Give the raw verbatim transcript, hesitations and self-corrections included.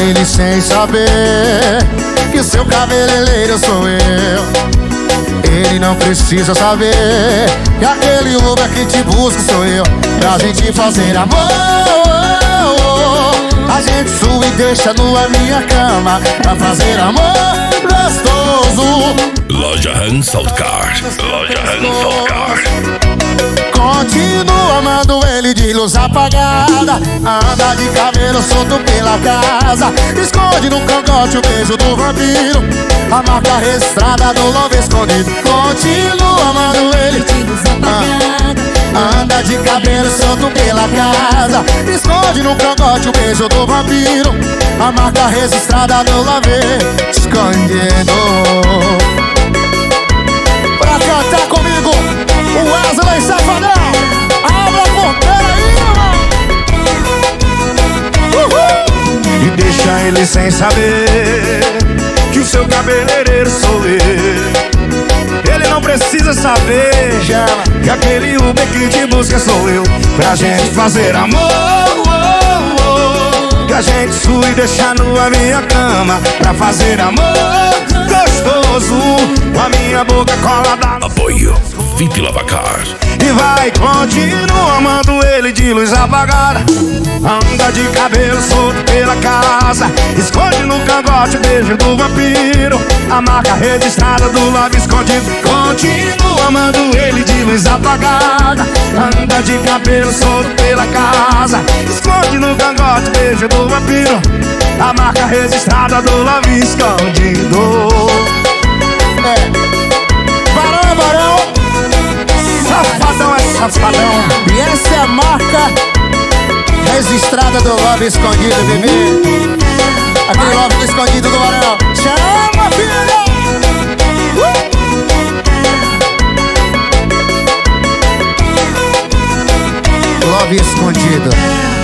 ele sem saber que seu cabeleireiro sou eu. Ele não precisa saber que aquele Uber que te busca sou eu. Pra gente fazer amor, a gente sua e deixa nua minha cama. Pra fazer amor gostoso. Loja Hansaltkar, Loja Hansaltkar. Continua amando ele de luz apagada. Anda de cabelo solto pela casa. Esconde no cangote o beijo do vampiro. A marca registrada do love escondido. Continua amando ele de luz apagada. Anda de cabelo solto pela casa. Esconde no cangote o beijo do vampiro. A marca registrada do love escondido. Pra cantar comigo, o Wesley Safadão. Abre a porteira aí, irmão. Uhul. E deixa ele sem saber que o seu cabeleireiro sou eu. Ele não precisa saber já que aquele Uber que te busca sou eu. Pra gente fazer amor, oh, oh, que a gente sua e deixar nua minha cama. Pra fazer amor gostoso, com a minha boca colada. Apoio V I P Lavacar. E vai continuar amando ele de luz apagada. Anda de cabelo solto pela casa. Esconde no cangote o beijo do vampiro. A marca registrada do love escondido. Continua amando ele de luz apagada. Anda de cabelo solto pela casa. Esconde no cangote o beijo do vampiro. A marca registrada do love escondido. É. Barão é barão, Safadão é safadão. e essa é a marca registrada do love escondido, bebê. Aquele love escondido do Barão. Chama, filha! Uh! Love escondido.